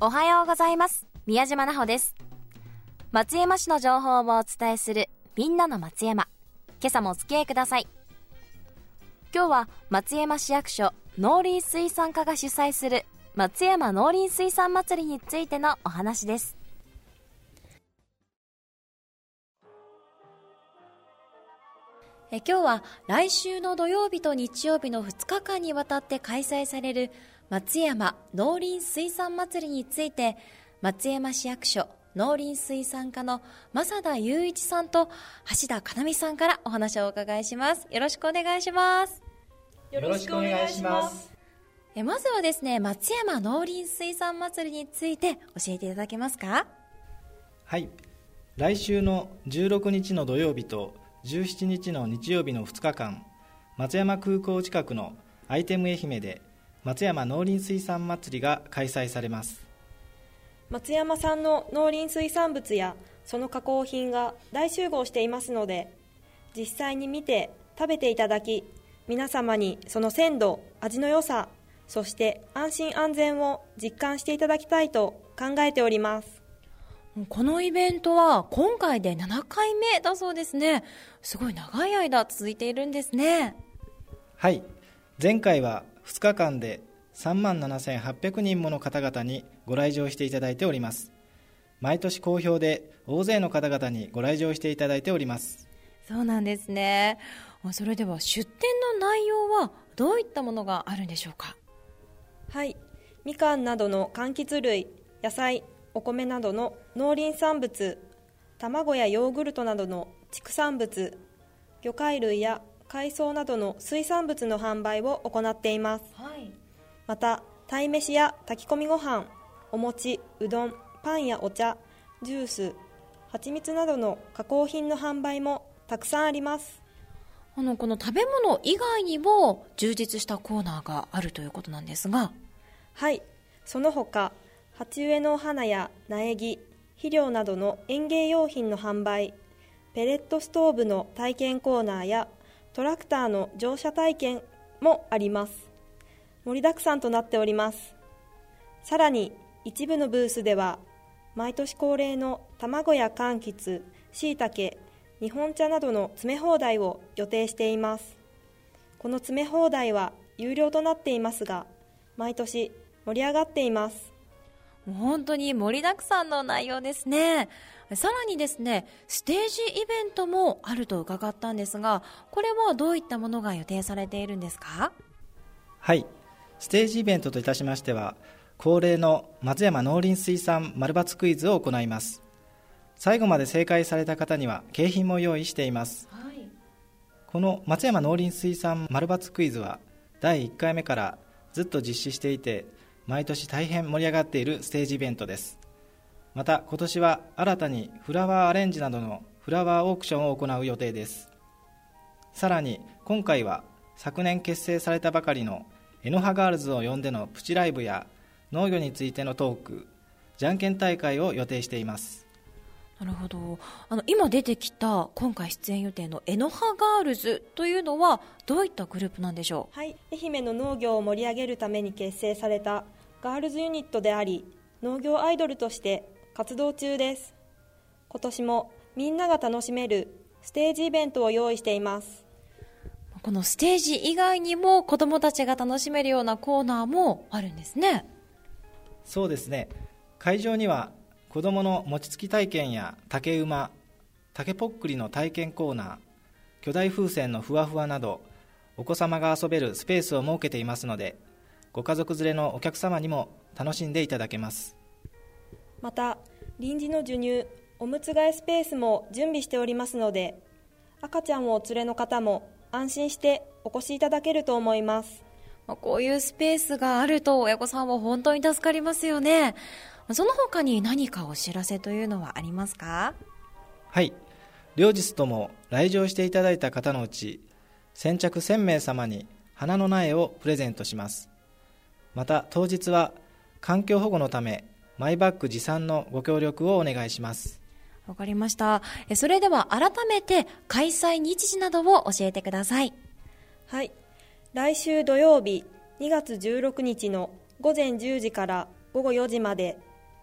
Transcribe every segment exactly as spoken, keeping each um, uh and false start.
おはようございます。宮島奈穂です。松山市の情報をお伝えするみんなの松山。今朝もお付き合いください。今日は松山市役所農林水産課が主催する松山農林水産祭りについてのお話です。え今日は来週の土曜日と日曜日のふつかかんにわたって開催される松山農林水産祭りについて、松山市役所農林水産課の正田雄一さんと橋田かなみさんからお話をお伺いします。よろしくお願いします。 よろしくお願いします。 えまずはですね、松山農林水産祭りについて教えていただけますか？ はい、来週のじゅうろくにちの土曜日とじゅうしちにちの日曜日のふつかかん、松山空港近くのアイテム愛媛で松山農林水産祭りが開催されます。 松山産の農林水産物やその加工品が大集合していますので、実際に見て食べていただき、皆様にその鮮度、味の良さ、そして安心安全を実感していただきたいと考えております。 このイベントは今回でななかいめだそうですね。すごい長い間続いているんですね。 はい、前回はふつかかんでさんまんななせんはっぴゃくにんもの方々にご来場していただいております。毎年好評で大勢の方々にご来場していただいております。 そうなんですね。それでは出店の内容はどういったものがあるんでしょうか？ はい、みかんなどの柑橘類、野菜、お米などの農林産物、卵やヨーグルトなどの畜産物、魚介類や海藻などの水産物の販売を行っています。 はい、 また鯛めしや炊き込みご飯、お餅、うどん、パンやお茶、ジュース、蜂蜜などの加工品の販売もたくさんあります。 あのこの食べ物以外にも充実したコーナーがあるということなんですが。 はい、その他鉢植えのお花や苗木、肥料などの園芸用品の販売、ペレットストーブの体験コーナーやトラクターの乗車体験もあります。盛りだくさんとなっております。さらに一部のブースでは毎年恒例の卵や柑橘、しいたけ、日本茶などの詰め放題を予定しています。この詰め放題は有料となっていますが、毎年盛り上がっています。 もう本当に盛りだくさんの内容ですね。さらにですね、ステージイベントもあると伺ったんですが、これはどういったものが予定されているんですか？ はい、ステージイベントといたしましては、恒例の松山農林水産丸抜クイズを行います。最後まで正解された方には景品も用意しています。 はい、 この松山農林水産丸抜クイズはだいいっかいめからずっと実施していて、毎年大変盛り上がっているステージイベントです。また今年は新たにフラワーアレンジなどのフラワーオークションを行う予定です。さらに今回は昨年結成されたばかりのえのはガールズを呼んでのプチライブや農業についてのトーク、じゃんけん大会を予定しています。 なるほど。あの今出てきた今回出演予定のえのはガールズというのはどういったグループなんでしょう？ はい、愛媛の農業を盛り上げるために結成されたガールズユニットであり、農業アイドルとして活動中です。今年もみんなが楽しめるステージイベントを用意しています。 このステージ以外にも子どもたちが楽しめるようなコーナーもあるんですね。 そうですね、会場には子どもの餅つき体験や竹馬、竹ぽっくりの体験コーナー、巨大風船のふわふわなど、お子様が遊べるスペースを設けていますので、ご家族連れのお客様にも楽しんでいただけます。 また臨時の授乳、おむつ替えスペースも準備しておりますので、赤ちゃんをお連れの方も安心してお越しいただけると思います。 こういうスペースがあると親御さんは本当に助かりますよね。その他に何かお知らせというのはありますか？ はい、両日とも来場していただいた方のうち先着せんめい様に花の苗をプレゼントします。また当日は環境保護のためマイバッグ持参のご協力をお願いします。 わかりました。それでは改めて開催日時などを教えてください。 はい、来週土曜日にがつじゅうろくにちのごぜんじゅうじからごごよじまで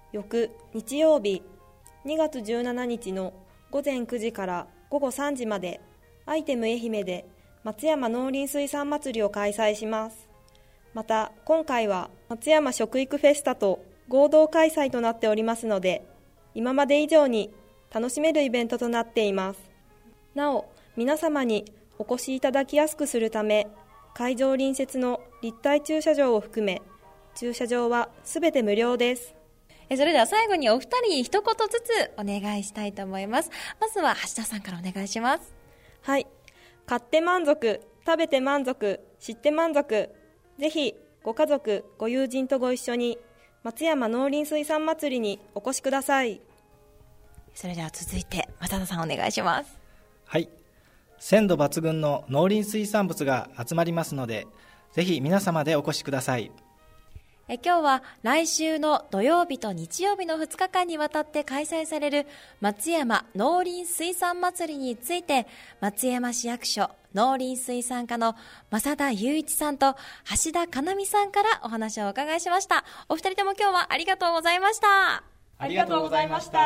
翌日曜日にがつじゅうしちにちのごぜんくじからごごさんじまでアイテム愛媛で松山農林水産祭りを開催します。また今回は松山食育フェスタと合同開催となっておりますので、今まで以上に楽しめるイベントとなっています。なお皆様にお越しいただきやすくするため、会場隣接の立体駐車場を含め駐車場はすべて無料です。 それでは最後にお二人に一言ずつお願いしたいと思います。まずは橋田さんからお願いします。 はい、買って満足、食べて満足、知って満足。ぜひご家族ご友人とご一緒に松山農林水産祭りにお越しください。 それでは続いて正田さんお願いします。 はい、鮮度抜群の農林水産物が集まりますので、ぜひ皆様でお越しください。 え今日は来週の土曜日と日曜日のふつかかんにわたって開催される松山農林水産祭りについて、松山市役所農林水産課の正田雄一さんと橋田かなみさんからお話をお伺いしました。お二人とも今日はありがとうございました。 ありがとうございました。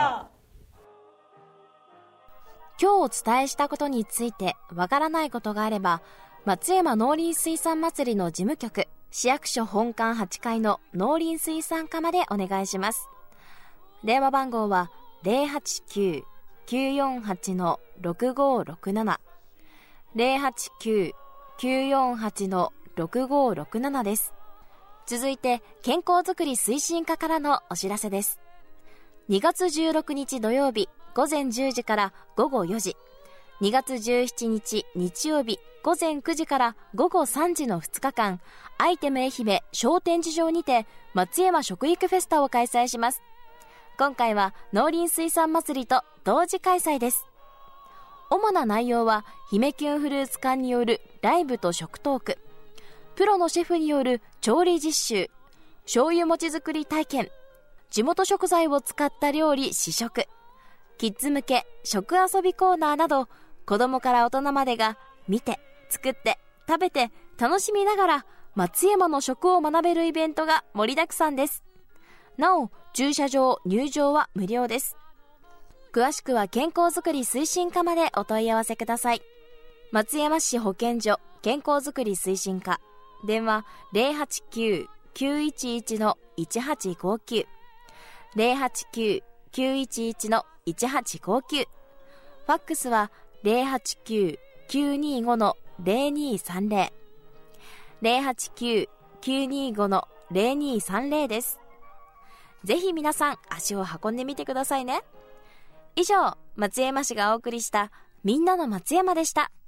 今日お伝えしたことについてわからないことがあれば、松山農林水産祭りの事務局市役所本館はちかいの農林水産課までお願いします。電話番号は ゼロはちきゅう きゅうよんはち ろくごろくなな ゼロはちきゅう きゅうよんはち ろくごろくななです。続いて健康づくり推進課からのお知らせです。にがつじゅうろくにち土曜日ごぜんじゅうじからごごよじ、にがつじゅうしちにち日曜日ごぜんくじからごごさんじのふつかかん、アイテム愛媛小展示場にて松山食育フェスタを開催します。今回は農林水産祭りと同時開催です。主な内容は姫キュンフルーツ館によるライブと食トーク、プロのシェフによる調理実習、醤油餅作り体験、地元食材を使った料理試食、キッズ向け食遊びコーナーなど、子供から大人までが見て作って食べて楽しみながら松山の食を学べるイベントが盛りだくさんです。なお駐車場入場は無料です。詳しくは健康づくり推進課までお問い合わせください。松山市保健所健康づくり推進課、電話 ゼロはちきゅう きゅういちいち いちはちごきゅう ゼロはちきゅう きゅういちいち いちはちごきゅう、ファックスはゼロはちきゅう きゅうにご ゼロにさんゼロ ゼロはちきゅう きゅうにご ゼロにさんゼロです。ぜひ皆さん足を運んでみてくださいね。以上、松山市がお送りしたみんなの松山でした。